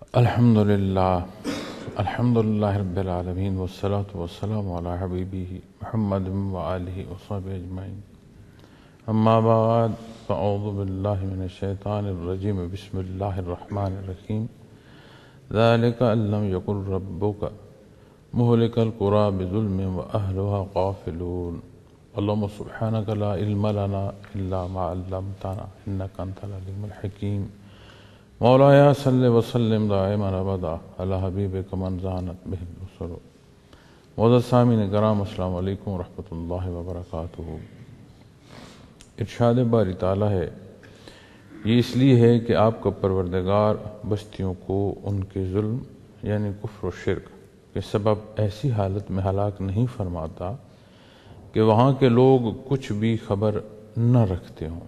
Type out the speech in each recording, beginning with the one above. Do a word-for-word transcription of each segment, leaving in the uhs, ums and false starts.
الحمد لله الحمد لله رب العالمين والصلاة والسلام على حبيبه محمد وآله وصحبه أجمعين. أما بعد فأعوذ بالله من الشيطان الرجيم. بسم الله الرحمن الرحيم. ذلك أن لم يكن ربك مهلك القرى بظلم وأهلها غافلون. اللهم سبحانك لا علم لنا إلا ما علمتنا إنك أنت العليم الحكيم. مولایا صلی وسلم دائما ابدا علی حبیبک من زانت بہ البصر. معزز سامعین کرام، السلام علیکم ورحمۃ اللہ وبرکاتہ. ارشاد باری تعالیٰ ہے، یہ اس لیے ہے کہ آپ کا پروردگار بستیوں کو ان کے ظلم یعنی کفر و شرک کے سبب ایسی حالت میں ہلاک نہیں فرماتا کہ وہاں کے لوگ کچھ بھی خبر نہ رکھتے ہوں.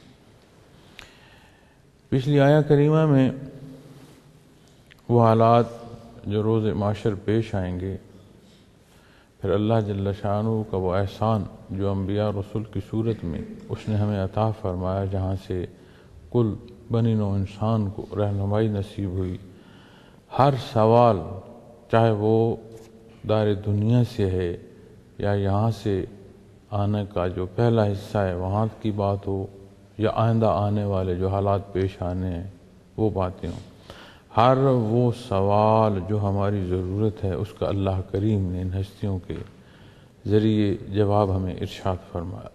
پچھلی آیہ کریمہ میں وہ حالات جو روز معاشر پیش آئیں گے، پھر اللہ جل شانہ کا وہ احسان جو انبیاء رسول کی صورت میں اس نے ہمیں عطا فرمایا، جہاں سے کل بنی نوع انسان کو رہنمائی نصیب ہوئی. ہر سوال چاہے وہ دار دنیا سے ہے یا یہاں سے آنے کا جو پہلا حصہ ہے وہاں کی بات ہو، یا آئندہ آنے والے جو حالات پیش آنے ہیں وہ باتیں ہوں، ہر وہ سوال جو ہماری ضرورت ہے اس کا اللہ کریم نے ان ہستیوں کے ذریعے جواب ہمیں ارشاد فرمایا.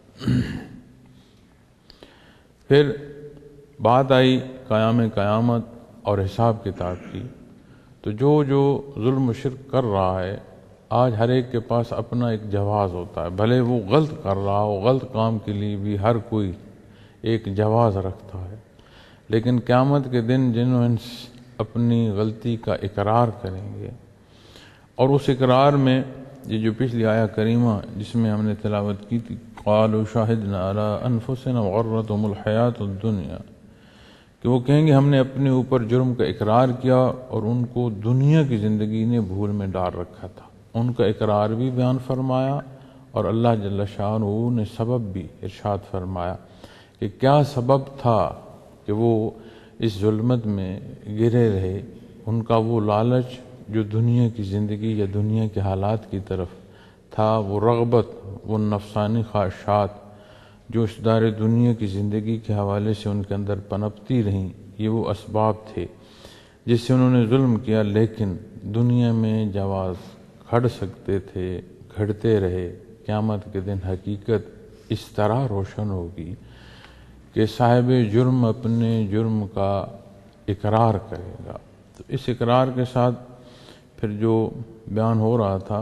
پھر بات آئی قیام قیامت اور حساب کتاب کی. تو جو جو ظلم و شرک کر رہا ہے، آج ہر ایک کے پاس اپنا ایک جواز ہوتا ہے، بھلے وہ غلط کر رہا ہو، غلط کام کے لیے بھی ہر کوئی ایک جواز رکھتا ہے. لیکن قیامت کے دن جنہوں انس اپنی غلطی کا اقرار کریں گے، اور اس اقرار میں یہ جو پچھلی آیہ کریمہ جس میں ہم نے تلاوت کی تھی، قالوا شاہدنا علی انفسنا وغرتهم الحیات الدنیا، کہ وہ کہیں گے ہم نے اپنے اوپر جرم کا اقرار کیا اور ان کو دنیا کی زندگی نے بھول میں ڈال رکھا تھا. ان کا اقرار بھی بیان فرمایا اور اللہ جل شانہ نے سبب بھی ارشاد فرمایا کہ کیا سبب تھا کہ وہ اس ظلمت میں گرے رہے. ان کا وہ لالچ جو دنیا کی زندگی یا دنیا کے حالات کی طرف تھا، وہ رغبت، وہ نفسانی خواہشات جو اس دار دنیا کی زندگی کے حوالے سے ان کے اندر پنپتی رہیں، یہ وہ اسباب تھے جس سے انہوں نے ظلم کیا. لیکن دنیا میں جواز گھڑ سکتے تھے، گھڑتے رہے. قیامت کے دن حقیقت اس طرح روشن ہوگی کہ صاحب جرم اپنے جرم کا اقرار کرے گا. تو اس اقرار کے ساتھ پھر جو بیان ہو رہا تھا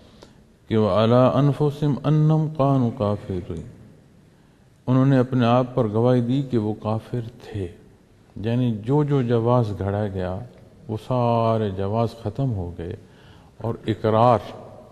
کہ وَعَلَىٰ أَنفُسِهِمْ أَنَّهُمْ كَانُوا كَافِرِينَ، انہوں نے اپنے آپ پر گواہی دی کہ وہ کافر تھے. یعنی جو جو جواز گھڑا گیا وہ سارے جواز ختم ہو گئے، اور اقرار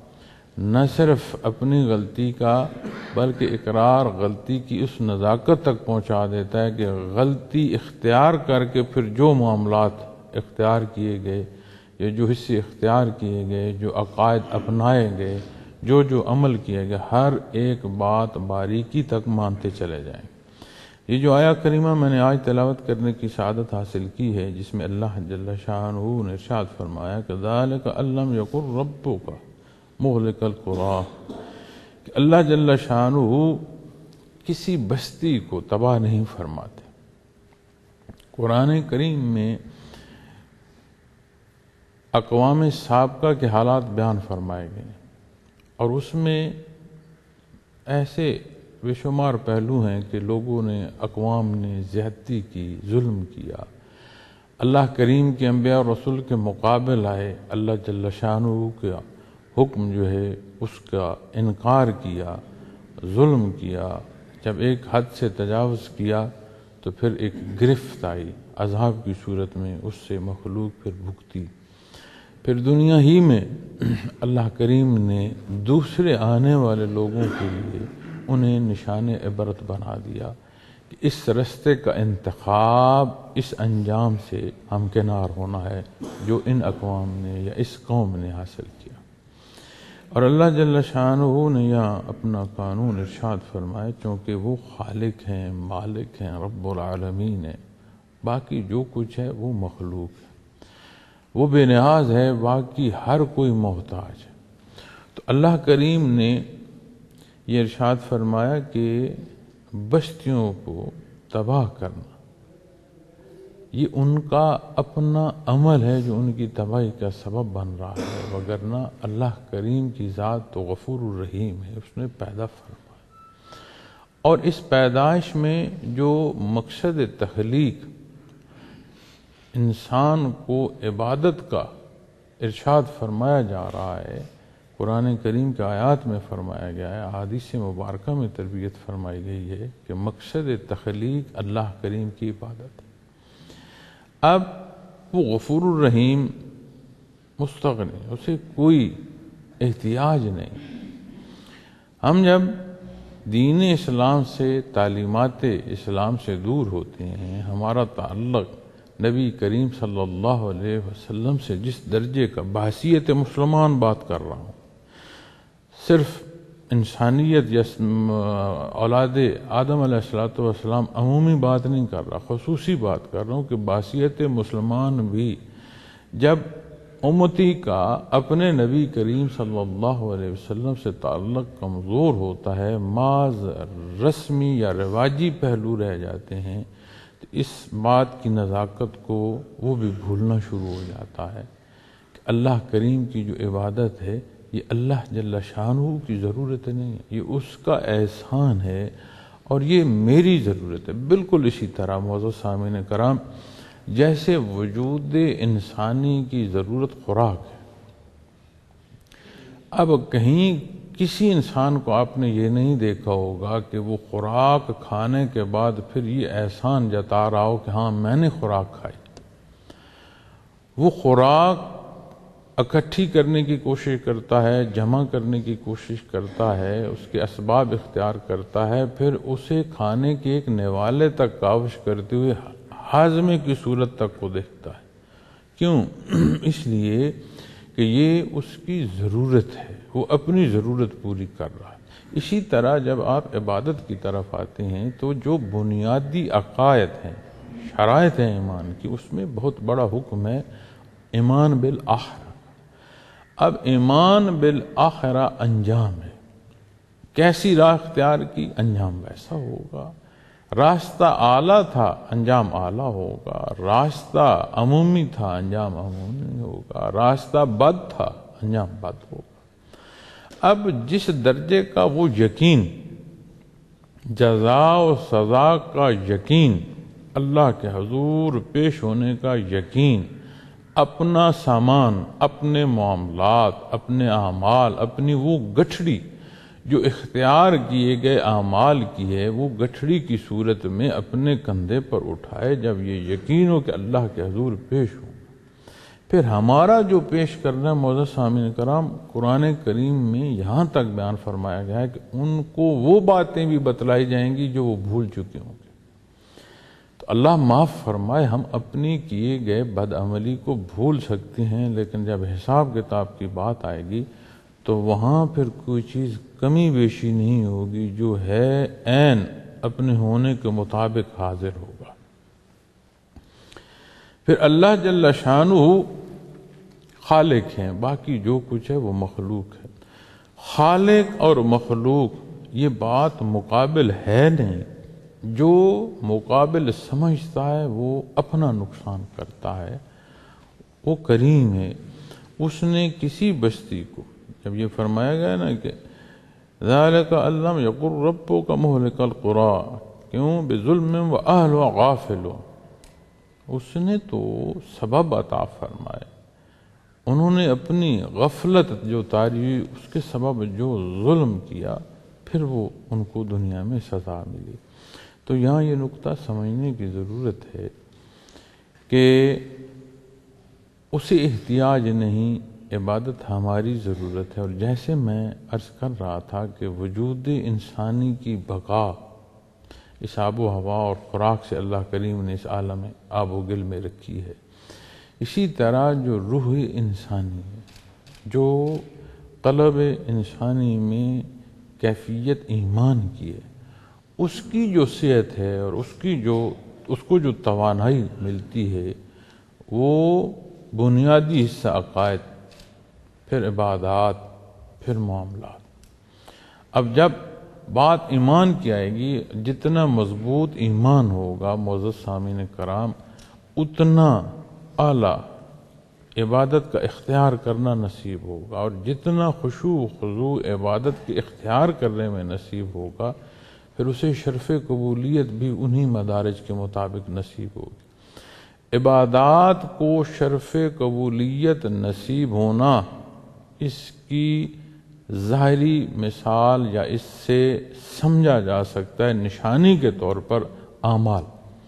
نہ صرف اپنی غلطی کا بلکہ اقرار غلطی کی اس نزاکت تک پہنچا دیتا ہے کہ غلطی اختیار کر کے پھر جو معاملات اختیار کیے گئے یا جو حصے اختیار کیے گئے، جو عقائد اپنائے گئے، جو جو عمل کیے گئے، ہر ایک بات باریکی تک مانتے چلے جائیں. یہ جو آیہ کریمہ میں نے آج تلاوت کرنے کی سعادت حاصل کی ہے، جس میں اللہ جل شانہ نے ارشاد فرمایا کہ ذَلِكَ أَن لَّمْ يَكُن رَّبُّكَ مہلک القریٰ، کہ اللہ جل شانہ کسی بستی کو تباہ نہیں فرماتے. قرآن کریم میں اقوام سابقہ کے حالات بیان فرمائے گئے، اور اس میں ایسے بے شمار پہلو ہیں کہ لوگوں نے، اقوام نے زیادتی کی، ظلم کیا. اللہ کریم کے انبیاء اور رسول کے مقابل آئے، اللہ جل شانہ کا حکم جو ہے اس کا انکار کیا، ظلم کیا. جب ایک حد سے تجاوز کیا تو پھر ایک گرفت آئی عذاب کی صورت میں، اس سے مخلوق پھر بھگتی. پھر دنیا ہی میں اللہ کریم نے دوسرے آنے والے لوگوں کے لیے انہیں نشان عبرت بنا دیا کہ اس رستے کا انتخاب، اس انجام سے ہمکنار ہونا ہے جو ان اقوام نے یا اس قوم نے حاصل کیا. اور اللہ جل شانہ نے یہاں اپنا قانون ارشاد فرمائے، چونکہ وہ خالق ہیں، مالک ہیں، رب العالمین ہیں. باقی جو کچھ ہے وہ مخلوق ہے. وہ بے نیاز ہے، باقی ہر کوئی محتاج ہے۔ تو اللہ کریم نے یہ ارشاد فرمایا کہ بستیوں کو تباہ کرنا یہ ان کا اپنا عمل ہے جو ان کی تباہی کا سبب بن رہا ہے، وگرنہ اللہ کریم کی ذات تو غفور الرحیم ہے، اس نے پیدا فرمایا۔ اور اس پیدائش میں جو مقصد تخلیق انسان کو عبادت کا ارشاد فرمایا جا رہا ہے، قرآن کریم کے آیات میں فرمایا گیا ہے، احادیث مبارکہ میں تربیت فرمائی گئی ہے کہ مقصد تخلیق اللہ کریم کی عبادت ہے۔ اب وہ غفور الرحیم مستغنی، اسے کوئی احتیاج نہیں۔ ہم جب دین اسلام سے، تعلیمات اسلام سے دور ہوتے ہیں، ہمارا تعلق نبی کریم صلی اللہ علیہ وسلم سے جس درجے کا، بحیثیت مسلمان بات کر رہا ہوں، صرف انسانیت یا اولاد آدم علیہ الصلوۃ والسلام عمومی بات نہیں کر رہا، خصوصی بات کر رہا ہوں کہ بحیثیت مسلمان بھی جب امتی کا اپنے نبی کریم صلی اللہ علیہ وسلم سے تعلق کمزور ہوتا ہے، محض رسمی یا رواجی پہلو رہ جاتے ہیں، تو اس بات کی نزاکت کو وہ بھی بھولنا شروع ہو جاتا ہے کہ اللہ کریم کی جو عبادت ہے یہ اللہ جل شانہ کی ضرورت نہیں ہے، یہ اس کا احسان ہے اور یہ میری ضرورت ہے۔ بالکل اسی طرح معزز سامعین کرام، جیسے وجود انسانی کی ضرورت خوراک ہے، اب کہیں کسی انسان کو آپ نے یہ نہیں دیکھا ہوگا کہ وہ خوراک کھانے کے بعد پھر یہ احسان جتا رہا ہو کہ ہاں میں نے خوراک کھائی۔ وہ خوراک اکٹھی کرنے کی کوشش کرتا ہے، جمع کرنے کی کوشش کرتا ہے، اس کے اسباب اختیار کرتا ہے، پھر اسے کھانے کے ایک نوالے تک کاوش کرتے ہوئے ہاضمے کی صورت تک کو دیکھتا ہے۔ کیوں؟ اس لیے کہ یہ اس کی ضرورت ہے، وہ اپنی ضرورت پوری کر رہا ہے۔ اسی طرح جب آپ عبادت کی طرف آتے ہیں تو جو بنیادی عقائد ہیں، شرائط ہیں ایمان کی، اس میں بہت بڑا حکم ہے ایمان بالآخرہ۔ اب ایمان بالآخرہ انجام ہے، کیسی راہ اختیار کی، انجام ویسا ہوگا۔ راستہ اعلیٰ تھا، انجام اعلیٰ ہوگا۔ راستہ عمومی تھا، انجام عمومی ہوگا۔ راستہ بد تھا، انجام بد ہوگا۔ اب جس درجے کا وہ یقین، جزا و سزا کا یقین، اللہ کے حضور پیش ہونے کا یقین، اپنا سامان، اپنے معاملات، اپنے اعمال، اپنی وہ گٹھڑی جو اختیار کیے گئے اعمال کی ہے، وہ گٹھڑی کی صورت میں اپنے کندھے پر اٹھائے، جب یہ یقین ہو کہ اللہ کے حضور پیش ہوں، پھر ہمارا جو پیش کرنا ہے معزز سامعین کرام، قرآن کریم میں یہاں تک بیان فرمایا گیا ہے کہ ان کو وہ باتیں بھی بتلائی جائیں گی جو وہ بھول چکے ہوں گے۔ تو اللہ معاف فرمائے، ہم اپنی کیے گئے بد عملی کو بھول سکتے ہیں، لیکن جب حساب کتاب کی بات آئے گی تو وہاں پھر کوئی چیز کمی بیشی نہیں ہوگی، جو ہے عین اپنے ہونے کے مطابق حاضر ہوگا۔ پھر اللہ جل شانہ خالق ہیں، باقی جو کچھ ہے وہ مخلوق ہے۔ خالق اور مخلوق یہ بات مقابل ہے نہیں، جو مقابل سمجھتا ہے وہ اپنا نقصان کرتا ہے۔ وہ کریم ہے، اس نے کسی بستی کو، جب یہ فرمایا گیا نا کہ ذَلِكَ أَن لَّمْ يَكُن رَّبُّكَ مُهْلِكَ الْقُرَىٰ کیوں بِظُلْمٍ وَأَهْلُهَا غَافِلُونَ، اس نے تو سبب عطا فرمائے، انہوں نے اپنی غفلت جو تاری اس کے سبب جو ظلم کیا، پھر وہ ان کو دنیا میں سزا ملی۔ تو یہاں یہ نقطہ سمجھنے کی ضرورت ہے کہ اسے احتیاج نہیں، عبادت ہماری ضرورت ہے۔ اور جیسے میں عرض کر رہا تھا کہ وجود انسانی کی بقا اس آب و ہوا اور خوراک سے اللہ کریم نے اس عالم آب و گل میں رکھی ہے، اسی طرح جو روح انسانی ہے، جو قلب انسانی میں کیفیت ایمان کی ہے، اس کی جو صحت ہے اور اس کی جو اس کو جو توانائی ملتی ہے، وہ بنیادی حصہ عقائد، پھر عبادات، پھر معاملات۔ اب جب بات ایمان کی آئے گی، جتنا مضبوط ایمان ہوگا معزز سامعین کرام، اتنا اعلیٰ عبادت کا اختیار کرنا نصیب ہوگا، اور جتنا خشوع و خضوع عبادت کے اختیار کرنے میں نصیب ہوگا، پھر اسے شرف قبولیت بھی انہی مدارج کے مطابق نصیب ہوگی۔ عبادات کو شرف قبولیت نصیب ہونا، اس کی ظاہری مثال یا اس سے سمجھا جا سکتا ہے نشانی کے طور پر اعمال۔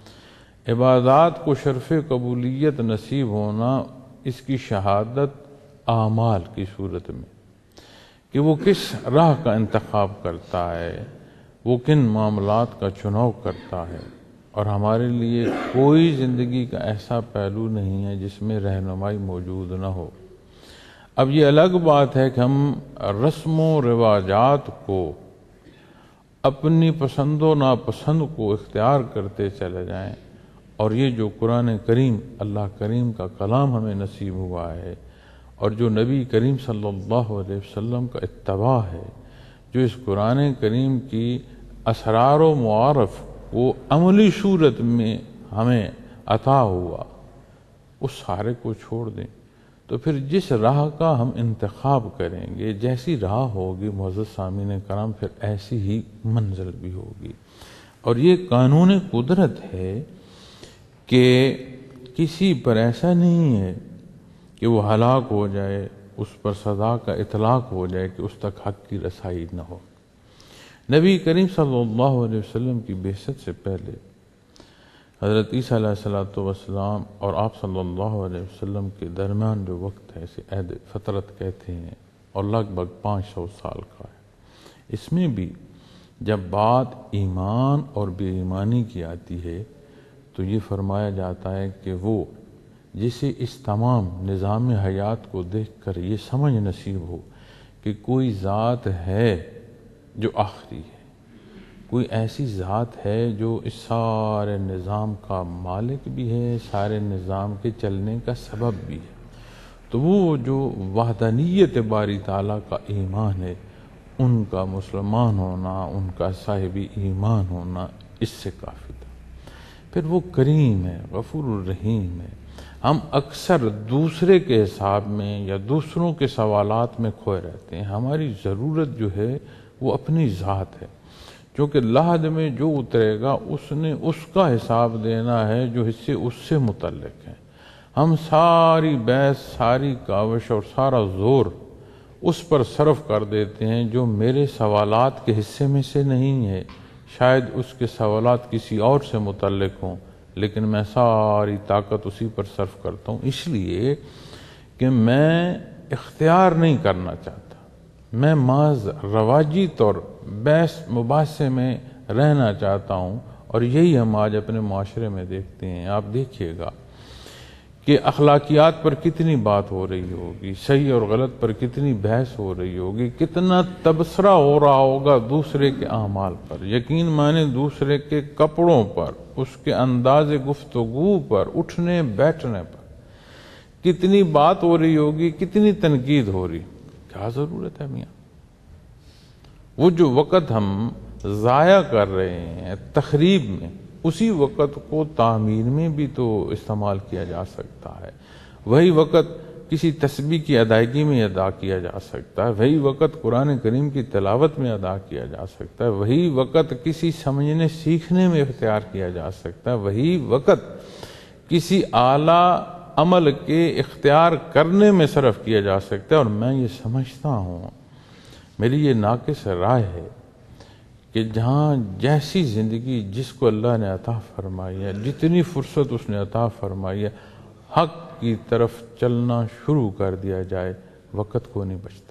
عبادات کو شرف قبولیت نصیب ہونا، اس کی شہادت اعمال کی صورت میں، کہ وہ کس راہ کا انتخاب کرتا ہے، وہ کن معاملات کا چناؤ کرتا ہے، اور ہمارے لیے کوئی زندگی کا ایسا پہلو نہیں ہے جس میں رہنمائی موجود نہ ہو۔ اب یہ الگ بات ہے کہ ہم رسم و رواجات کو، اپنی پسند و ناپسند کو اختیار کرتے چلے جائیں، اور یہ جو قرآن کریم اللہ کریم کا کلام ہمیں نصیب ہوا ہے، اور جو نبی کریم صلی اللہ علیہ وسلم کا اتباع ہے، جو اس قرآن کریم کی اسرار و معارف کو عملی صورت میں ہمیں عطا ہوا، اس سارے کو چھوڑ دیں، تو پھر جس راہ کا ہم انتخاب کریں گے، جیسی راہ ہوگی معزز سامعین کرام، پھر ایسی ہی منزل بھی ہوگی۔ اور یہ قانون قدرت ہے کہ کسی پر ایسا نہیں ہے کہ وہ ہلاک ہو جائے، اس پر سزا کا اطلاق ہو جائے کہ اس تک حق کی رسائی نہ ہو۔ نبی کریم صلی اللہ علیہ وسلم کی بعثت سے پہلے حضرت عیسیٰ علیہ السلام اور آپ صلی اللہ علیہ وسلم کے درمیان جو وقت ہے، اسے عہد فترت کہتے ہیں، اور لگ بھگ پانچ سو سال کا ہے۔ اس میں بھی جب بات ایمان اور بے ایمانی کی آتی ہے تو یہ فرمایا جاتا ہے کہ وہ جسے اس تمام نظام حیات کو دیکھ کر یہ سمجھ نصیب ہو کہ کوئی ذات ہے جو آخری ہے، کوئی ایسی ذات ہے جو اس سارے نظام کا مالک بھی ہے، سارے نظام کے چلنے کا سبب بھی ہے، تو وہ جو وحدانیت باری تعالیٰ کا ایمان ہے، ان کا مسلمان ہونا، ان کا صاحب ایمان ہونا اس سے کافی تھا۔ پھر وہ کریم ہے، غفور الرحیم ہے۔ ہم اکثر دوسرے کے حساب میں یا دوسروں کے سوالات میں کھوئے رہتے ہیں۔ ہماری ضرورت جو ہے وہ اپنی ذات ہے، کیونکہ لحد میں جو اترے گا اس نے اس کا حساب دینا ہے جو حصے اس سے متعلق ہیں۔ ہم ساری بحث، ساری کاوش اور سارا زور اس پر صرف کر دیتے ہیں جو میرے سوالات کے حصے میں سے نہیں ہے، شاید اس کے سوالات کسی اور سے متعلق ہوں، لیکن میں ساری طاقت اسی پر صرف کرتا ہوں، اس لیے کہ میں اختیار نہیں کرنا چاہتا، میں محض رواجی طور بحث مباحثے میں رہنا چاہتا ہوں۔ اور یہی ہم آج اپنے معاشرے میں دیکھتے ہیں۔ آپ دیکھیے گا کہ اخلاقیات پر کتنی بات ہو رہی ہوگی، صحیح اور غلط پر کتنی بحث ہو رہی ہوگی، کتنا تبصرہ ہو رہا ہوگا دوسرے کے اعمال پر، یقین مانے دوسرے کے کپڑوں پر، اس کے انداز گفتگو پر، اٹھنے بیٹھنے پر کتنی بات ہو رہی ہوگی، کتنی تنقید ہو رہی۔ کیا ضرورت ہے میاں؟ وہ جو وقت ہم ضائع کر رہے ہیں تخریب میں، اسی وقت کو تعمیر میں بھی تو استعمال کیا جا سکتا ہے۔ وہی وقت کسی تسبیح کی ادائیگی میں ادا کیا جا سکتا ہے، وہی وقت قرآن کریم کی تلاوت میں ادا کیا جا سکتا ہے، وہی وقت کسی سمجھنے سیکھنے میں اختیار کیا جا سکتا ہے، وہی وقت کسی اعلیٰ عمل کے اختیار کرنے میں صرف کیا جا سکتا ہے۔ اور میں یہ سمجھتا ہوں، میری یہ ناقص رائے ہے کہ جہاں جیسی زندگی جس کو اللہ نے عطا فرمائی ہے، جتنی فرصت اس نے عطا فرمائی ہے، حق کی طرف چلنا شروع کر دیا جائے، وقت کو نہیں بچتا۔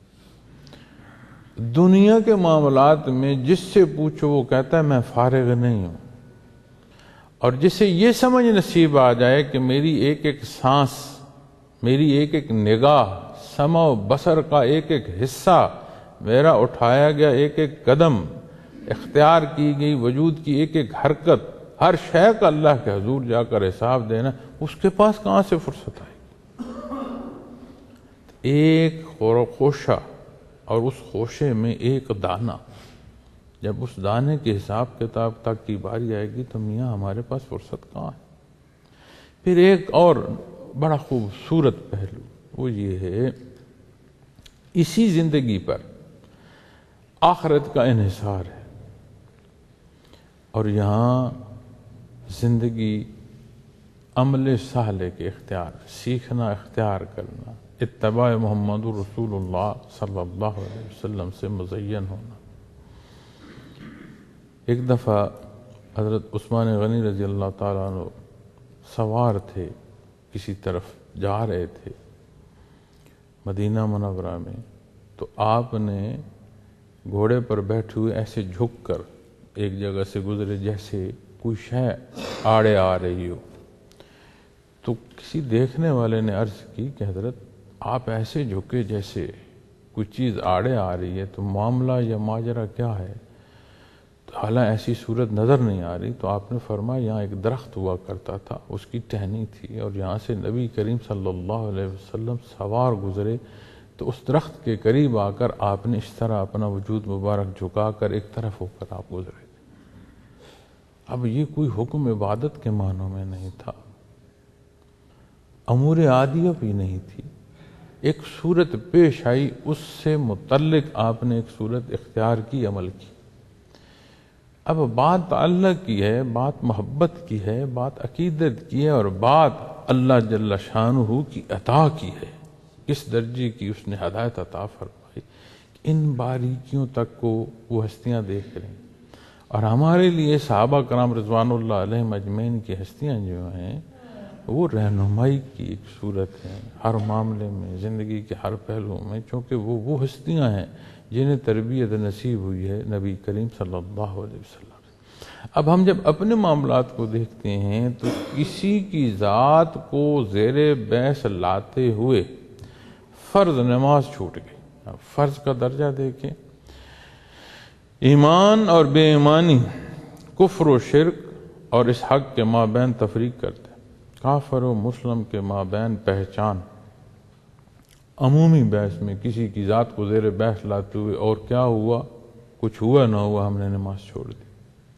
دنیا کے معاملات میں جس سے پوچھو وہ کہتا ہے میں فارغ نہیں ہوں، اور جسے یہ سمجھ نصیب آ جائے کہ میری ایک ایک سانس، میری ایک ایک نگاہ، سمع و بصر کا ایک ایک حصہ، میرا اٹھایا گیا ایک ایک قدم، اختیار کی گئی وجود کی ایک ایک حرکت، ہر شے کا اللہ کے حضور جا کر حساب دینا، اس کے پاس کہاں سے فرصت آئے گی؟ ایک خوشہ اور اس خوشے میں ایک دانہ، جب اس دانے کے حساب کتاب تک کی باری آئے گی تو میاں ہمارے پاس فرصت کہاں ہے؟ پھر ایک اور بڑا خوبصورت پہلو وہ یہ ہے، اسی زندگی پر آخرت کا انحصار ہے، اور یہاں زندگی عمل صالح کے اختیار، سیکھنا، اختیار کرنا، اتباع محمد رسول اللہ صلی اللہ علیہ وسلم سے مزین ہونا۔ ایک دفعہ حضرت عثمان غنی رضی اللہ تعالیٰ عنہ سوار تھے، کسی طرف جا رہے تھے مدینہ منورہ میں، تو آپ نے گھوڑے پر بیٹھے ہوئے ایسے جھک کر ایک جگہ سے گزرے جیسے کوئی شے آڑے آ رہی ہو، تو کسی دیکھنے والے نے عرض کی کہ حضرت آپ ایسے جھکے جیسے کوئی چیز آڑے آ رہی ہے، تو معاملہ یا ماجرا کیا ہے؟ تو حالانکہ ایسی صورت نظر نہیں آ رہی، تو آپ نے فرمایا یہاں ایک درخت ہوا کرتا تھا، اس کی ٹہنی تھی، اور یہاں سے نبی کریم صلی اللہ علیہ وسلم سوار گزرے، تو اس درخت کے قریب آ کر آپ نے اس طرح اپنا وجود مبارک جھکا کر ایک طرف ہو کر آپ گزرے۔ اب یہ کوئی حکم عبادت کے معنوں میں نہیں تھا، امور عادیہ بھی نہیں تھی، ایک صورت پیش آئی، اس سے متعلق آپ نے ایک صورت اختیار کی، عمل کی۔ اب بات تعلق کی ہے، بات محبت کی ہے، بات عقیدت کی ہے، اور بات اللہ جل شانہ کی عطا کی ہے، کس درجے کی اس نے ہدایت عطا فرمائی، ان باریکیوں تک کو وہ ہستیاں دیکھ رہی ہیں۔ اور ہمارے لیے صحابہ کرام رضوان اللہ علیہم اجمعین کی ہستیاں جو ہیں وہ رہنمائی کی ایک صورت ہے ہر معاملے میں، زندگی کے ہر پہلو میں، چونکہ وہ وہ ہستیاں ہیں جنہیں تربیت نصیب ہوئی ہے نبی کریم صلی اللہ علیہ وسلم۔ اب ہم جب اپنے معاملات کو دیکھتے ہیں تو کسی کی ذات کو زیر بحث لاتے ہوئے فرض نماز چھوٹ گئی۔ فرض کا درجہ دیکھیں، ایمان اور بے ایمانی، کفر و شرک اور اس حق کے مابین تفریق کرتے، کافر و مسلم کے مابین پہچان، عمومی بحث میں کسی کی ذات کو زیر بحث لاتے ہوئے اور کیا ہوا، کچھ ہوا نہ ہوا، ہم نے نماز چھوڑ دی۔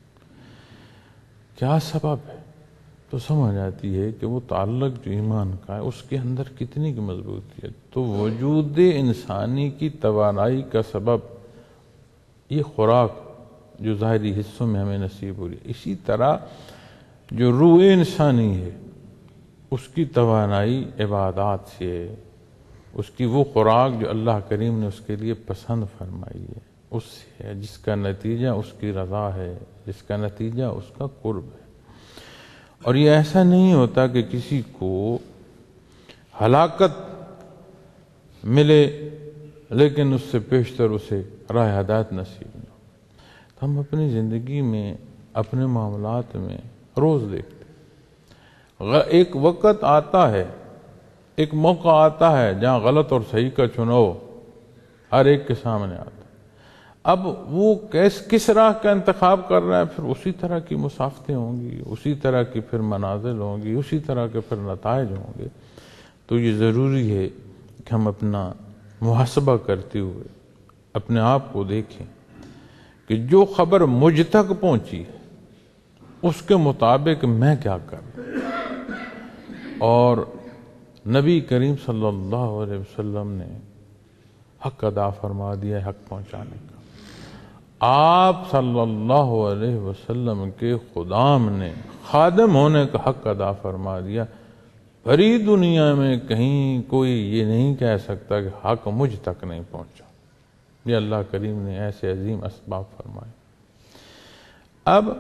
کیا سبب ہے؟ تو سمجھ آتی ہے کہ وہ تعلق جو ایمان کا ہے اس کے اندر کتنی کی مضبوطی ہے۔ تو وجود انسانی کی توانائی کا سبب یہ خوراک جو ظاہری حصوں میں ہمیں نصیب ہو رہی ہے، اسی طرح جو روح انسانی ہے اس کی توانائی عبادات سے ہے، اس کی وہ خوراک جو اللہ کریم نے اس کے لیے پسند فرمائی ہے اس سے ہے، جس کا نتیجہ اس کی رضا ہے، جس کا نتیجہ اس کا قرب ہے۔ اور یہ ایسا نہیں ہوتا کہ کسی کو ہلاکت ملے لیکن اس سے پیشتر اسے راہ ہدایت نصیب نہ ہو۔ تو ہم اپنی زندگی میں، اپنے معاملات میں روز دیکھتے ایک وقت آتا ہے، ایک موقع آتا ہے جہاں غلط اور صحیح کا چناؤ ہر ایک کے سامنے آتا ہے۔ اب وہ کیس کس راہ کا انتخاب کر رہا ہے، پھر اسی طرح کی مسافتیں ہوں گی، اسی طرح کی پھر منازل ہوں گی، اسی طرح کے پھر نتائج ہوں گے۔ تو یہ ضروری ہے کہ ہم اپنا محاسبہ کرتے ہوئے اپنے آپ کو دیکھیں کہ جو خبر مجھ تک پہنچی ہے اس کے مطابق میں کیا کر رہا ہوں۔ اور نبی کریم صلی اللہ علیہ وسلم نے حق ادا فرما دیا ہے، حق پہنچانے کا۔ آپ صلی اللہ علیہ وسلم کے خدام نے خادم ہونے کا حق ادا فرما دیا۔ بھری دنیا میں کہیں کوئی یہ نہیں کہہ سکتا کہ حق مجھ تک نہیں پہنچا۔ یہ اللہ کریم نے ایسے عظیم اسباب فرمائے۔ اب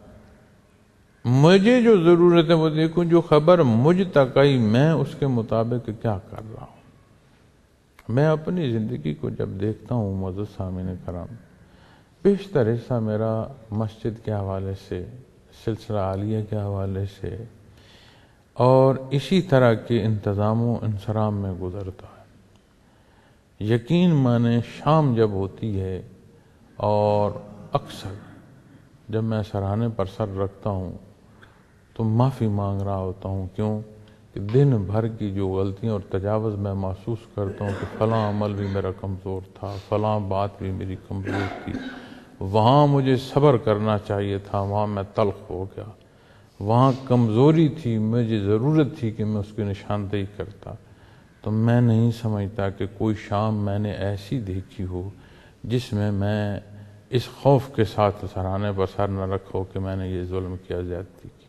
مجھے جو ضرورت ہے وہ دیکھوں، جو خبر مجھ تک آئی میں اس کے مطابق کیا کر رہا ہوں۔ میں اپنی زندگی کو جب دیکھتا ہوں معزز سامعین کرام، بیشتر حصہ میرا مسجد کے حوالے سے، سلسلہ عالیہ کے حوالے سے اور اسی طرح کے انتظام و انصرام میں گزرتا ہے۔ یقین مانے شام جب ہوتی ہے اور اکثر جب میں سرہانے پر سر رکھتا ہوں تو معافی مانگ رہا ہوتا ہوں، کیوں کہ دن بھر کی جو غلطیاں اور تجاوز میں محسوس کرتا ہوں کہ فلاں عمل بھی میرا کمزور تھا، فلاں بات بھی میری کمزور تھی، وہاں مجھے صبر کرنا چاہیے تھا، وہاں میں تلخ ہو گیا، وہاں کمزوری تھی، مجھے ضرورت تھی کہ میں اس کی نشاندہی کرتا، تو میں نہیں سمجھتا کہ کوئی شام میں نے ایسی دیکھی ہو جس میں میں اس خوف کے ساتھ سراہنے پر سر نہ رکھو کہ میں نے یہ ظلم کیا، زیادتی کی۔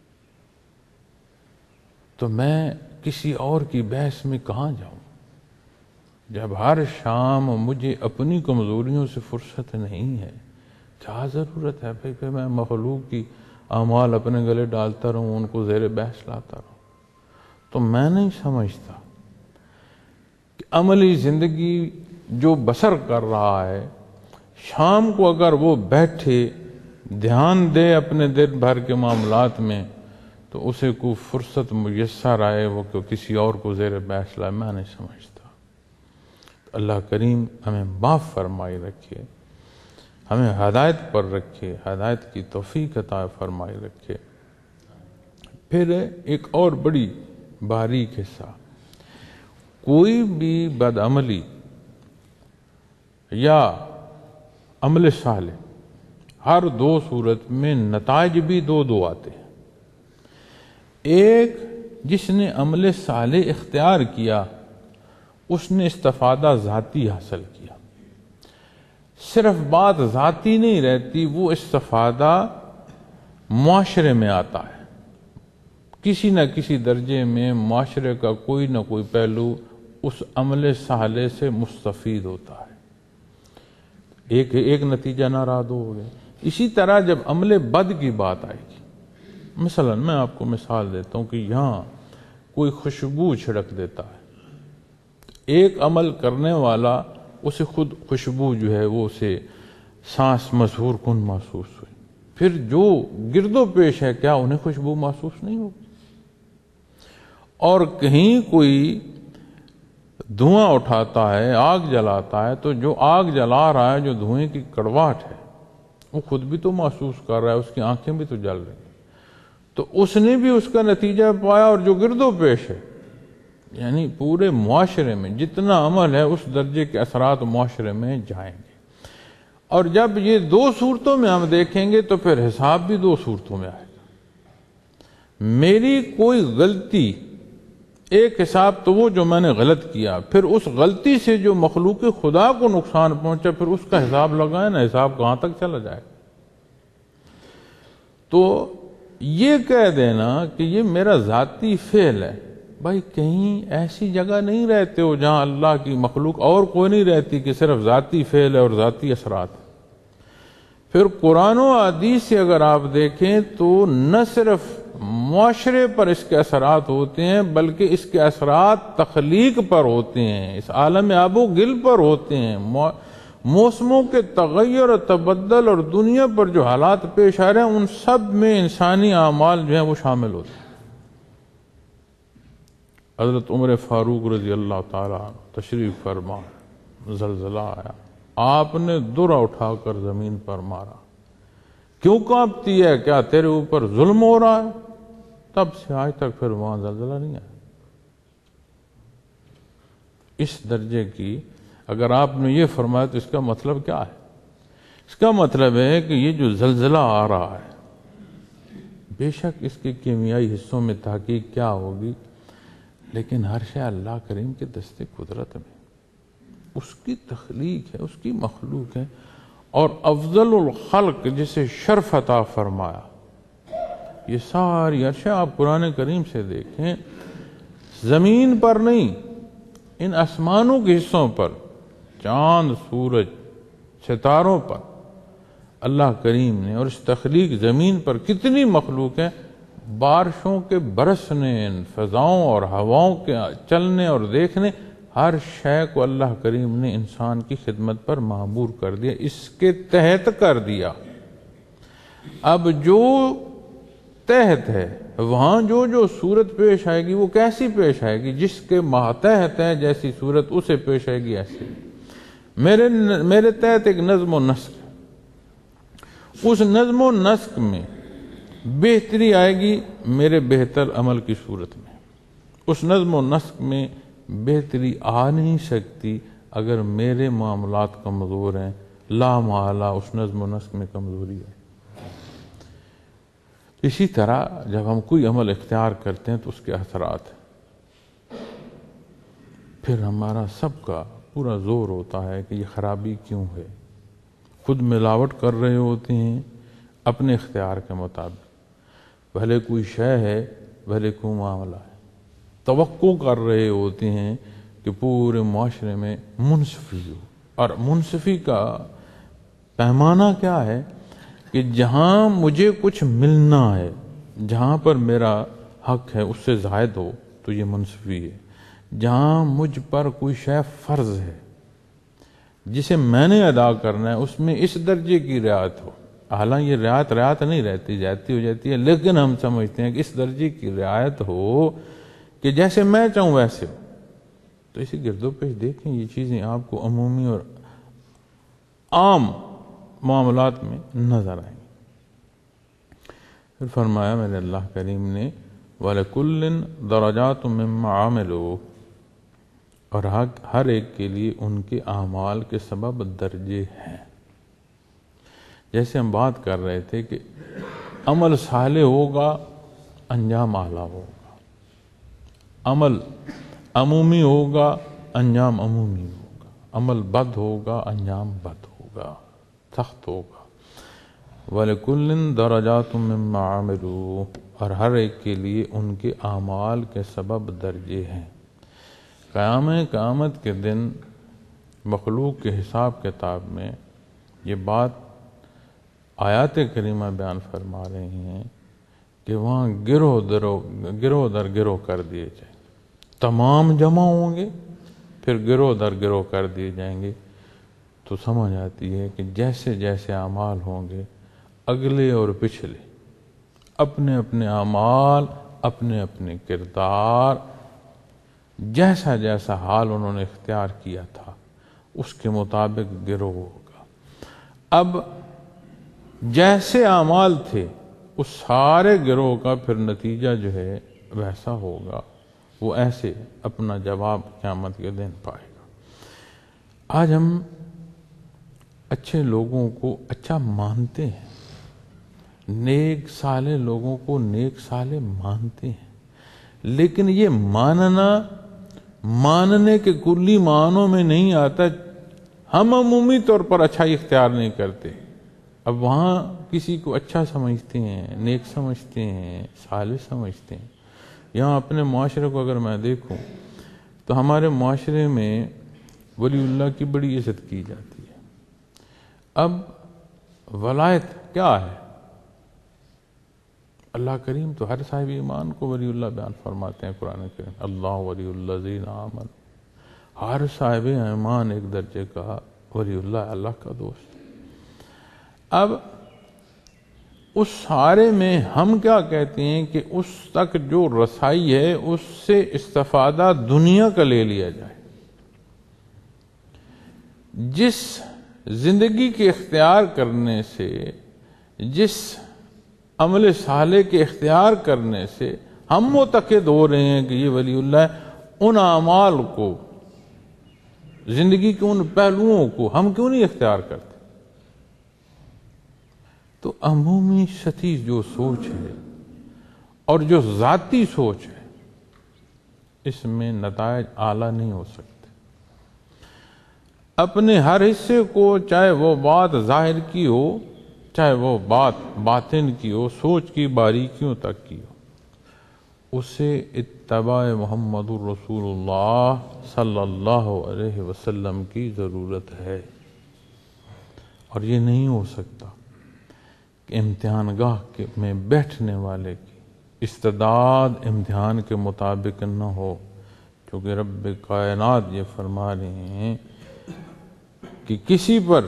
تو میں کسی اور کی بحث میں کہاں جاؤں جب ہر شام مجھے اپنی کمزوریوں سے فرصت نہیں ہے؟ کیا ضرورت ہے بھائی کہ میں مخلوق کی اعمال اپنے گلے ڈالتا رہوں، ان کو زیر بحث لاتا رہوں؟ تو میں نہیں سمجھتا کہ عملی زندگی جو بسر کر رہا ہے، شام کو اگر وہ بیٹھے دھیان دے اپنے دن بھر کے معاملات میں تو اسے کوئی فرصت میسر آئے وہ کہ کسی اور کو زیر بحث لائے، میں نہیں سمجھتا۔ اللہ کریم ہمیں معاف فرمائی رکھے، ہمیں ہدایت پر رکھے، ہدایت کی توفیق عطا فرمائی رکھے۔ پھر ایک اور بڑی باریک حصہ، کوئی بھی بدعملی یا عمل صالح، ہر دو صورت میں نتائج بھی دو دو آتے ہیں۔ ایک جس نے عمل صالح اختیار کیا اس نے استفادہ ذاتی حاصل کیا، صرف بات ذاتی نہیں رہتی، وہ استفادہ معاشرے میں آتا ہے، کسی نہ کسی درجے میں معاشرے کا کوئی نہ کوئی پہلو اس عمل صالح سے مستفید ہوتا ہے، ایک ایک نتیجہ ناراد ہو گیا۔ اسی طرح جب عمل بد کی بات آئے گی، مثلا میں آپ کو مثال دیتا ہوں کہ یہاں کوئی خوشبو چھڑک دیتا ہے، ایک عمل کرنے والا اسے خود خوشبو جو ہے وہ اسے سانس مسحور کن محسوس ہوئی، پھر جو گرد و پیش ہے کیا انہیں خوشبو محسوس نہیں ہوگی؟ اور کہیں کوئی دھواں اٹھاتا ہے، آگ جلاتا ہے، تو جو آگ جلا رہا ہے، جو دھوئیں کی کڑواہٹ ہے، وہ خود بھی تو محسوس کر رہا ہے، اس کی آنکھیں بھی تو جل رہی ہیں، تو اس نے بھی اس کا نتیجہ پایا، اور جو گرد و پیش ہے، یعنی پورے معاشرے میں جتنا عمل ہے اس درجے کے اثرات معاشرے میں جائیں گے۔ اور جب یہ دو صورتوں میں ہم دیکھیں گے تو پھر حساب بھی دو صورتوں میں آئے گا۔ میری کوئی غلطی، ایک حساب تو وہ جو میں نے غلط کیا، پھر اس غلطی سے جو مخلوق خدا کو نقصان پہنچا، پھر اس کا حساب لگائیں نا، حساب کہاں تک چلا جائے۔ تو یہ کہہ دینا کہ یہ میرا ذاتی فعل ہے، بھائی کہیں ایسی جگہ نہیں رہتے ہو جہاں اللہ کی مخلوق اور کوئی نہیں رہتی کہ صرف ذاتی فعل ہے اور ذاتی اثرات ہے۔ پھر قرآن و حدیث سے اگر آپ دیکھیں تو نہ صرف معاشرے پر اس کے اثرات ہوتے ہیں بلکہ اس کے اثرات تخلیق پر ہوتے ہیں، اس عالم آب و گل پر ہوتے ہیں، موسموں کے تغیر و تبدل اور دنیا پر جو حالات پیش آ رہے ہیں ان سب میں انسانی اعمال جو ہیں وہ شامل ہوتے ہیں۔ حضرت عمر فاروق رضی اللہ تعالیٰ تشریف فرما، زلزلہ آیا، آپ نے درہ اٹھا کر زمین پر مارا، کیوں کانپتی ہے؟ کیا تیرے اوپر ظلم ہو رہا ہے؟ تب سے آج تک پھر وہاں زلزلہ نہیں آیا۔ اس درجے کی اگر آپ نے یہ فرمایا تو اس کا مطلب کیا ہے؟ اس کا مطلب ہے کہ یہ جو زلزلہ آ رہا ہے، بے شک اس کے کیمیائی حصوں میں تحقیق کیا ہوگی، لیکن ہر شے اللہ کریم کے دست قدرت میں، اس کی تخلیق ہے، اس کی مخلوق ہے، اور افضل الخلق جسے شرف عطا فرمایا، یہ ساری ارشیں آپ قرآن کریم سے دیکھیں، زمین پر نہیں، ان آسمانوں کے حصوں پر، چاند، سورج، ستاروں پر اللہ کریم نے، اور اس تخلیق زمین پر کتنی مخلوق ہے، بارشوں کے برسنے، فضاؤں اور ہواؤں کے چلنے اور دیکھنے، ہر شے کو اللہ کریم نے انسان کی خدمت پر معمور کر دیا، اس کے تحت کر دیا۔ اب جو تحت ہے وہاں جو جو صورت پیش آئے گی وہ کیسی پیش آئے گی؟ جس کے ماتحت ہے جیسی صورت اسے پیش آئے گی ایسی۔ میرے میرے تحت ایک نظم و نسق، اس نظم و نسق میں بہتری آئے گی میرے بہتر عمل کی صورت میں، اس نظم و نسق میں بہتری آ نہیں سکتی اگر میرے معاملات کمزور ہیں، لا محالہ اس نظم و نسق میں کمزوری ہے۔ اسی طرح جب ہم کوئی عمل اختیار کرتے ہیں تو اس کے اثرات ہیں، پھر ہمارا سب کا پورا زور ہوتا ہے کہ یہ خرابی کیوں ہے، خود ملاوٹ کر رہے ہوتے ہیں اپنے اختیار کے مطابق، بھلے کوئی شے ہے بھلے کوئی معاملہ ہے، توقع کر رہے ہوتے ہیں کہ پورے معاشرے میں منصفی ہو، اور منصفی کا پیمانہ کیا ہے کہ جہاں مجھے کچھ ملنا ہے، جہاں پر میرا حق ہے اس سے زائد ہو تو یہ منصفی ہے، جہاں مجھ پر کوئی شے فرض ہے جسے میں نے ادا کرنا ہے اس میں اس درجے کی رعایت ہو، حالانکہ یہ رعایت رعایت نہیں رہتی، جاتی ہو جاتی ہے، لیکن ہم سمجھتے ہیں کہ اس درجے کی رعایت ہو کہ جیسے میں چاہوں ویسے ہو، تو اسی گرد و پیش دیکھیں یہ چیزیں آپ کو عمومی اور عام معاملات میں نظر آئیں گی۔ پھر فرمایا میرے اللہ کریم نے وَلَكُلٍّ دَرَجَاتٌ مِّمَّا عَمِلُوا، اور ہر ایک کے لیے ان کے اعمال کے سبب درجے ہیں۔ جیسے ہم بات کر رہے تھے کہ عمل صالح ہوگا انجام اعلیٰ ہوگا، عمل عمومی ہوگا انجام عمومی ہوگا، عمل بد ہوگا انجام بد ہوگا، سخت ہوگا۔ وَلِكُلٍّ دَرَجَاتٌ مِّمَّا عَمِلُوا، اور ہر ایک کے لیے ان کے اعمال کے سبب درجے ہیں۔ قیام قیامت کے دن مخلوق کے حساب کتاب میں یہ بات آیات کریمہ بیان فرما رہی ہیں کہ وہاں گروہ درو گروہ در گروہ کر دیے جائیں گے، تمام جمع ہوں گے پھر گروہ در گروہ کر دیے جائیں گے، تو سمجھ آتی ہے کہ جیسے جیسے اعمال ہوں گے اگلے اور پچھلے اپنے اپنے اعمال، اپنے اپنے کردار، جیسا جیسا حال انہوں نے اختیار کیا تھا اس کے مطابق گروہ ہوگا۔ اب جیسے اعمال تھے اس سارے گروہ کا پھر نتیجہ جو ہے ویسا ہوگا، وہ ایسے اپنا جواب قیامت کے دن پائے گا۔ آج ہم اچھے لوگوں کو اچھا مانتے ہیں، نیک صالح لوگوں کو نیک صالح مانتے ہیں، لیکن یہ ماننا ماننے کے کلی معنوں میں نہیں آتا۔ ہم عمومی طور پر اچھائی اختیار نہیں کرتے، اب وہاں کسی کو اچھا سمجھتے ہیں، نیک سمجھتے ہیں، صالح سمجھتے ہیں۔ یہاں اپنے معاشرے کو اگر میں دیکھوں تو ہمارے معاشرے میں ولی اللہ کی بڑی عزت کی جاتی ہے۔ اب ولایت کیا ہے؟ اللہ کریم تو ہر صاحب ایمان کو ولی اللہ بیان فرماتے ہیں قرآن کریم، اللہ ولی الذین آمنوا، ہر صاحب ایمان ایک درجے کا ولی اللہ، اللہ کا دوست۔ اب اس سارے میں ہم کیا کہتے ہیں کہ اس تک جو رسائی ہے اس سے استفادہ دنیا کا لے لیا جائے، جس زندگی کے اختیار کرنے سے، جس عمل صالح کے اختیار کرنے سے ہم معتقد ہو رہے ہیں کہ یہ ولی اللہ ہے، ان اعمال کو، زندگی کے ان پہلوؤں کو ہم کیوں نہیں اختیار کرتے؟ تو عمومی سطحی جو سوچ ہے اور جو ذاتی سوچ ہے اس میں نتائج اعلیٰ نہیں ہو سکتے۔ اپنے ہر حصے کو، چاہے وہ بات ظاہر کی ہو چاہے وہ بات باطن کی ہو، سوچ کی باریکیوں تک کی ہو، اسے اتباع محمد الرسول اللہ صلی اللہ علیہ وسلم کی ضرورت ہے۔ اور یہ نہیں ہو سکتا کہ امتحان گاہ میں بیٹھنے والے کی استعداد امتحان کے مطابق نہ ہو، کیونکہ رب کائنات یہ فرما رہے ہیں کہ کسی پر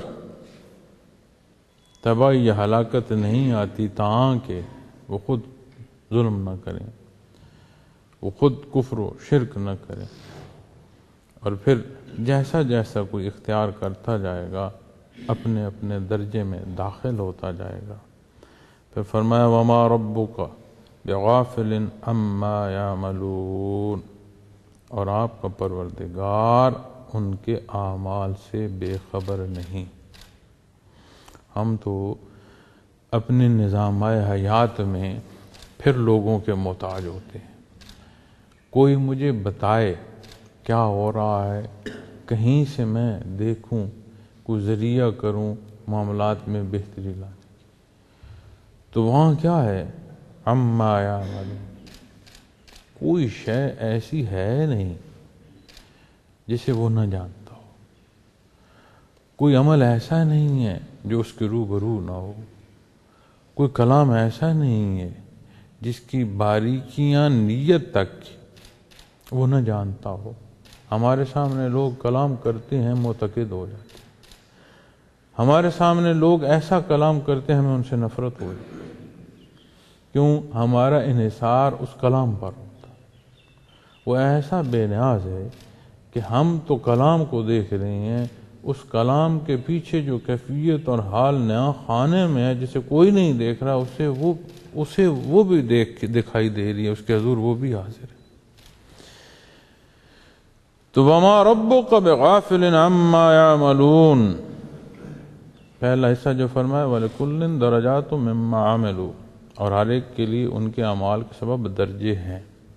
تباہی یا ہلاکت نہیں آتی تاکہ وہ خود ظلم نہ کریں، وہ خود کفر و شرک نہ کریں، اور پھر جیسا جیسا کوئی اختیار کرتا جائے گا اپنے اپنے درجے میں داخل ہوتا جائے گا۔ پھر فرمایا وما ربک بغافل عما یعملون، اور آپ کا پروردگار ان کے اعمال سے بے خبر نہیں۔ ہم تو اپنے نظام حیات میں پھر لوگوں کے محتاج ہوتے ہیں، کوئی مجھے بتائے کیا ہو رہا ہے، کہیں سے میں دیکھوں، کوئی ذریعہ کروں معاملات میں بہتری لانے کی، تو وہاں کیا ہے؟ عما یعملون، کوئی شے ایسی ہے نہیں جسے وہ نہ جانتا ہو، کوئی عمل ایسا نہیں ہے جو اس کے روبرو نہ ہو، کوئی کلام ایسا نہیں ہے جس کی باریکیاں نیت تک وہ نہ جانتا ہو۔ ہمارے سامنے لوگ کلام کرتے ہیں، معتقد ہو جاتے ہیں، ہمارے سامنے لوگ ایسا کلام کرتے ہیں، ہمیں ان سے نفرت ہو جاتی ہے۔ کیوں؟ ہمارا انحصار اس کلام پر ہوتا ہے، وہ ایسا بے نیاز ہے کہ ہم تو کلام کو دیکھ رہے ہیں، اس کلام کے پیچھے جو کیفیت اور حال نیا خانے میں ہے جسے کوئی نہیں دیکھ رہا، اسے وہ اسے وہ بھی دیکھ دکھائی دے رہی ہے، اس کے حضور وہ بھی حاضر ہے۔ تو وما ربک بغافل عما یعملون، پہلا حصہ جو فرمایا وَلِكُلٍّ دَرَجَاتٌ مِّمَّا عَمِلُوا، اور ہر ایک کے لیے ان کے اعمال کے سبب درجے ہیں۔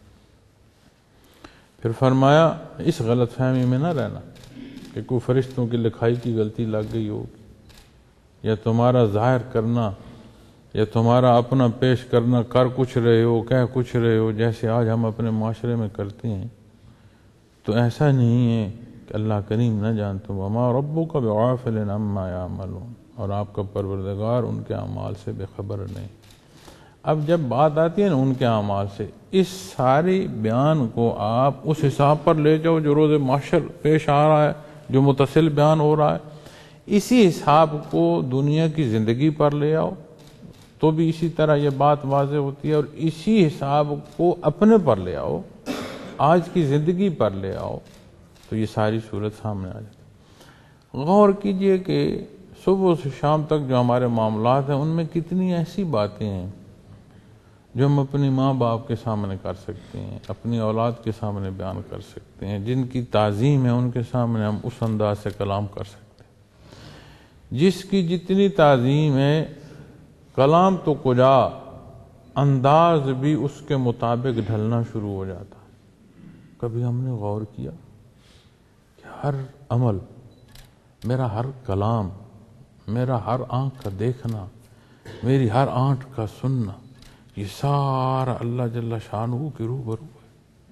پھر فرمایا اس غلط فہمی میں نہ رہنا کہ کوئی فرشتوں کی لکھائی کی غلطی لگ گئی ہو، یا تمہارا ظاہر کرنا یا تمہارا اپنا پیش کرنا کر کچھ رہے ہو، کہہ کچھ رہے ہو، جیسے آج ہم اپنے معاشرے میں کرتے ہیں، تو ایسا نہیں ہے کہ اللہ کریم نہ جانتا۔ وما ربک بغافل عما یعملون، اور آپ کا پروردگار ان کے اعمال سے بے خبر نہیں۔ اب جب بات آتی ہے نا ان کے اعمال سے، اس سارے بیان کو آپ اس حساب پر لے جاؤ جو روز محشر پیش آ رہا ہے، جو متصل بیان ہو رہا ہے، اسی حساب کو دنیا کی زندگی پر لے آؤ تو بھی اسی طرح یہ بات واضح ہوتی ہے، اور اسی حساب کو اپنے پر لے آؤ، آج کی زندگی پر لے آؤ، تو یہ ساری صورت سامنے آ جاتی ہے۔ غور کیجئے کہ صبح سے شام تک جو ہمارے معاملات ہیں ان میں کتنی ایسی باتیں ہیں جو ہم اپنی ماں باپ کے سامنے کر سکتے ہیں، اپنی اولاد کے سامنے بیان کر سکتے ہیں، جن کی تعظیم ہے ان کے سامنے ہم اس انداز سے کلام کر سکتے ہیں۔ جس کی جتنی تعظیم ہے، کلام تو کجا، انداز بھی اس کے مطابق ڈھلنا شروع ہو جاتا ہے۔ کبھی ہم نے غور کیا کہ ہر عمل، میرا ہر کلام، میرا ہر آنکھ کا دیکھنا، میری ہر آنکھ کا سننا، یہ سارا اللہ جل شانہ کے روبرو ہے۔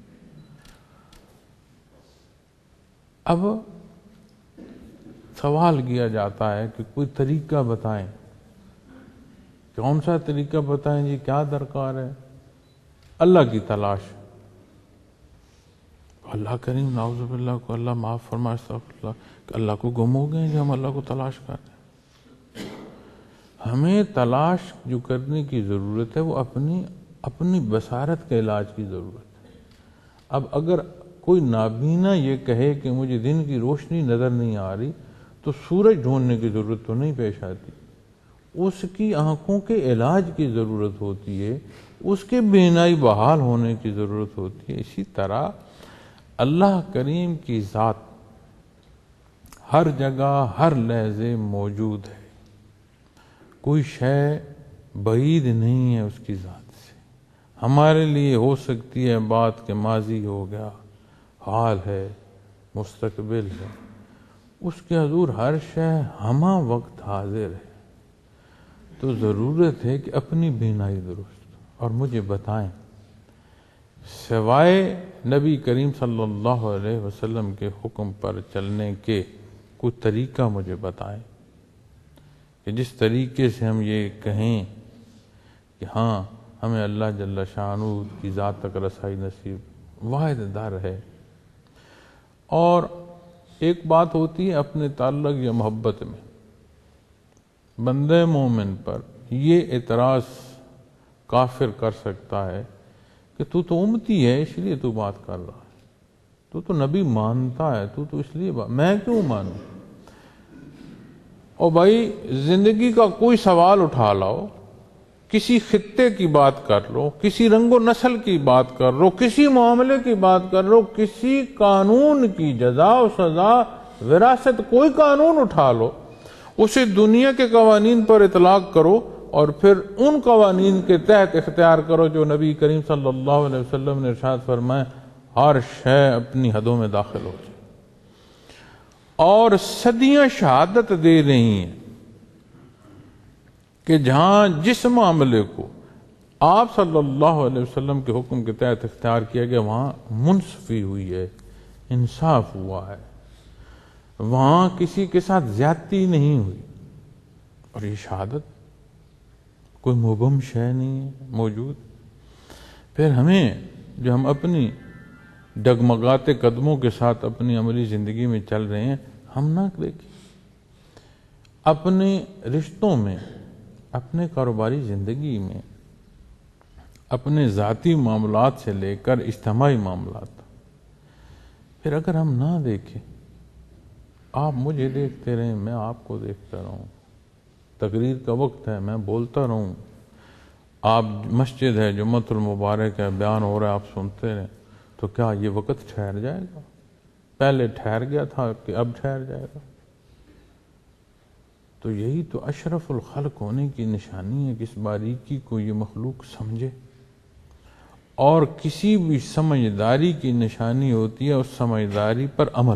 اب سوال کیا جاتا ہے کہ کوئی طریقہ بتائیں، کون سا طریقہ بتائیں جی، کیا درکار ہے؟ اللہ کی تلاش۔ اللہ کریم نعوذ باللہ کو اللہ معاف فرمائے، استغفر اللہ، کہ اللہ کو گم ہو گئے جو ہم اللہ کو تلاش کر رہے ہیں۔ ہمیں تلاش جو کرنے کی ضرورت ہے وہ اپنی اپنی بصارت کے علاج کی ضرورت ہے۔ اب اگر کوئی نابینا یہ کہے کہ مجھے دن کی روشنی نظر نہیں آ رہی، تو سورج ڈھونڈنے کی ضرورت تو نہیں پیش آتی، اس کی آنکھوں کے علاج کی ضرورت ہوتی ہے، اس کے بینائی بحال ہونے کی ضرورت ہوتی ہے۔ اسی طرح اللہ کریم کی ذات ہر جگہ ہر لحظے موجود ہے، کوئی شے بعید نہیں ہے اس کی ذات سے۔ ہمارے لیے ہو سکتی ہے بات کہ ماضی ہو گیا، حال ہے، مستقبل ہے، اس کے حضور ہر شے ہمہ وقت حاضر ہے۔ تو ضرورت ہے کہ اپنی بینائی درست، اور مجھے بتائیں سوائے نبی کریم صلی اللہ علیہ وسلم کے حکم پر چلنے کے کوئی طریقہ مجھے بتائیں کہ جس طریقے سے ہم یہ کہیں کہ ہاں ہمیں اللہ جل شانہ کی ذات تک رسائی نصیب، واحد در ہے۔ اور ایک بات ہوتی ہے اپنے تعلق یا محبت میں، بندے مومن پر یہ اعتراض کافر کر سکتا ہے کہ تو تو امتی ہے اس لیے تو بات کر رہا ہے، تو تو نبی مانتا ہے، تو تو اس لیے بات، میں کیوں مانوں؟ اور بھائی زندگی کا کوئی سوال اٹھا لاؤ کسی خطے کی بات کر لو، کسی رنگ و نسل کی بات کر لو، کسی معاملے کی بات کر لو، کسی قانون کی جزا و سزا، وراثت، کوئی قانون اٹھا لو، اسے دنیا کے قوانین پر اطلاق کرو اور پھر ان قوانین کے تحت اختیار کرو جو نبی کریم صلی اللہ علیہ وسلم نے ارشاد فرمائے، ہر شے اپنی حدوں میں داخل ہو جائے۔ اور صدیاں شہادت دے رہی ہیں کہ جہاں جس معاملے کو آپ صلی اللہ علیہ وسلم کے حکم کے تحت اختیار کیا گیا وہاں منصفی ہوئی ہے، انصاف ہوا ہے، وہاں کسی کے ساتھ زیادتی نہیں ہوئی، اور یہ شہادت کوئی مبہم شے نہیں ہے موجود۔ پھر ہمیں جو ہم اپنی ڈگمگاتے قدموں کے ساتھ اپنی عملی زندگی میں چل رہے ہیں، ہم نہ دیکھیں اپنے رشتوں میں، اپنے کاروباری زندگی میں، اپنے ذاتی معاملات سے لے کر اجتماعی معاملات، پھر اگر ہم نہ دیکھیں، آپ مجھے دیکھتے رہیں، میں آپ کو دیکھتا رہوں، تقریر کا وقت ہے میں بولتا رہوں، آپ مسجد ہے، جمعۃ المبارک ہے، بیان ہو رہا ہے، آپ سنتے رہیں، تو کیا یہ وقت ٹھہر جائے گا؟ پہلے ٹھہر گیا تھا کہ اب ٹھہر جائے گا؟ تو یہی تو اشرف الخلق ہونے کی نشانی ہے کہ اس باریکی کو یہ مخلوق سمجھے، اور کسی بھی سمجھداری کی نشانی ہوتی ہے اس سمجھداری پر عمل،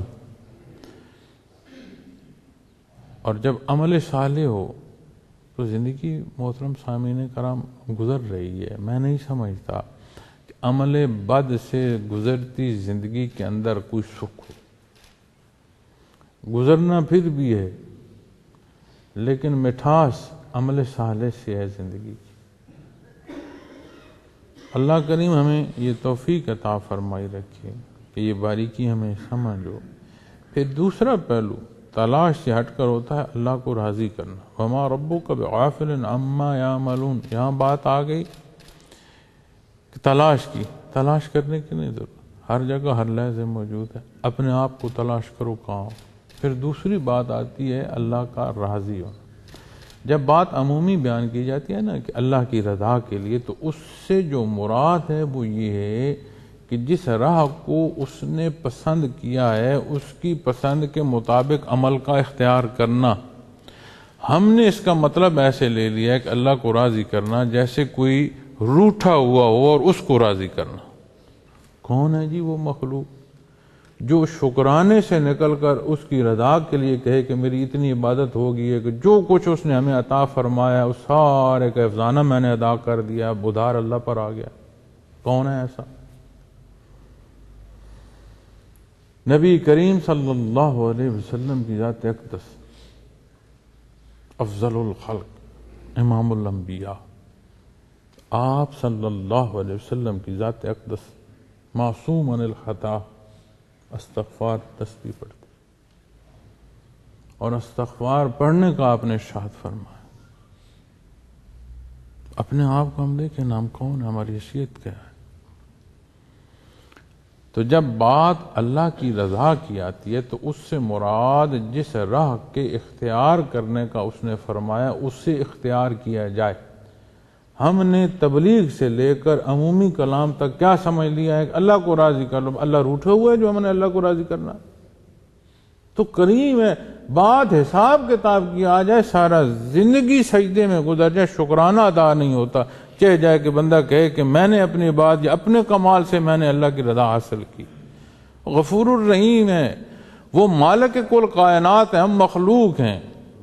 اور جب عمل صالح ہو تو زندگی محترم سامعین کرام گزر رہی ہے۔ میں نہیں سمجھتا کہ عمل بد سے گزرتی زندگی کے اندر کوئی سکھ ہو، گزرنا پھر بھی ہے لیکن مٹھاس عمل صالح سے ہے زندگی کی۔ اللہ کریم ہمیں یہ توفیق عطا فرمائی رکھے کہ یہ باریکی ہمیں سمجھو۔ پھر دوسرا پہلو تلاش سے ہٹ کر ہوتا ہے اللہ کو راضی کرنا۔ وما ربک بغافل عما یعملون، یہاں بات آ گئی کہ تلاش کی، تلاش کرنے کی نہیں ضرورت، ہر جگہ ہر لحظے موجود ہے، اپنے آپ کو تلاش کرو کہاں۔ پھر دوسری بات آتی ہے اللہ کا راضی ہونا۔ جب بات عمومی بیان کی جاتی ہے نا کہ اللہ کی رضا کے لیے، تو اس سے جو مراد ہے وہ یہ ہے کہ جس راہ کو اس نے پسند کیا ہے اس کی پسند کے مطابق عمل کا اختیار کرنا۔ ہم نے اس کا مطلب ایسے لے لیا ہے کہ اللہ کو راضی کرنا جیسے کوئی روٹھا ہوا ہو اور اس کو راضی کرنا۔ کون ہے جی وہ مخلوق جو شکرانے سے نکل کر اس کی رضا کے لیے کہے کہ میری اتنی عبادت ہو گئی ہے کہ جو کچھ اس نے ہمیں عطا فرمایا اس سارے کا افزانہ میں نے ادا کر دیا، بدھار اللہ پر آ گیا؟ کون ہے ایسا؟ نبی کریم صلی اللہ علیہ وسلم کی ذات اقدس، افضل الخلق، امام الانبیاء، آپ صلی اللہ علیہ وسلم کی ذات اقدس معصوم عن الخطا استغفار تسبیح پڑھتے، اور استغفار پڑھنے کا آپ نے ارشاد فرمایا۔ اپنے آپ کو ہم دیکھیں، نام کون ہے، ہماری حیثیت کیا ہے؟ تو جب بات اللہ کی رضا کی آتی ہے تو اس سے مراد جس راہ کے اختیار کرنے کا اس نے فرمایا اس سے اختیار کیا جائے۔ ہم نے تبلیغ سے لے کر عمومی کلام تک کیا سمجھ لیا ہے کہ اللہ کو راضی کر لو، اللہ روٹھے ہوئے جو ہم نے اللہ کو راضی کرنا، تو کریم ہے بات حساب کتاب کی آ جائے، سارا زندگی سجدے میں گزر جائے، شکرانہ ادا نہیں ہوتا، چاہے جائے کہ بندہ کہے کہ میں نے اپنی بات یا اپنے کمال سے میں نے اللہ کی رضا حاصل کی۔ غفور الرحیم ہے، وہ مالک کل کائنات ہے، ہم مخلوق ہیں،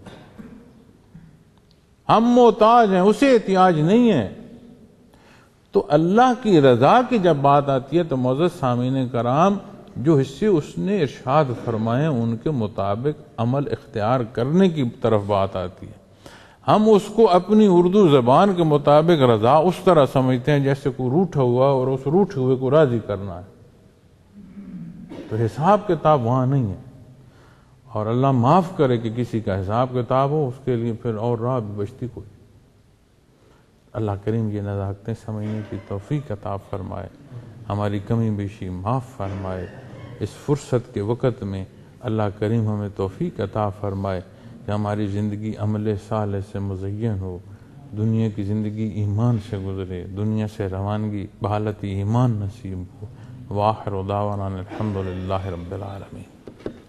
ہم محتاج ہیں، اسے احتیاج نہیں ہے۔ تو اللہ کی رضا کی جب بات آتی ہے تو معزز سامعین کرام جو حصے اس نے ارشاد فرمائے ان کے مطابق عمل اختیار کرنے کی طرف بات آتی ہے۔ ہم اس کو اپنی اردو زبان کے مطابق رضا اس طرح سمجھتے ہیں جیسے کوئی روٹھا ہوا اور اس روٹھے ہوئے کو راضی کرنا ہے، تو حساب کتاب وہاں نہیں ہے۔ اور اللہ معاف کرے کہ کسی کا حساب کتاب ہو، اس کے لیے پھر اور راہ بھی بچتی کوئی۔ اللہ کریم یہ نزاکتیں سمجھنے کی توفیق عطا فرمائے، ہماری کمی بیشی معاف فرمائے۔ اس فرصت کے وقت میں اللہ کریم ہمیں توفیق عطا فرمائے کہ ہماری زندگی عمل صالح سے مزین ہو، دنیا کی زندگی ایمان سے گزرے، دنیا سے روانگی بحالت ایمان نصیب ہو۔ وآخر دعوانا الحمد للہ رب العالمین۔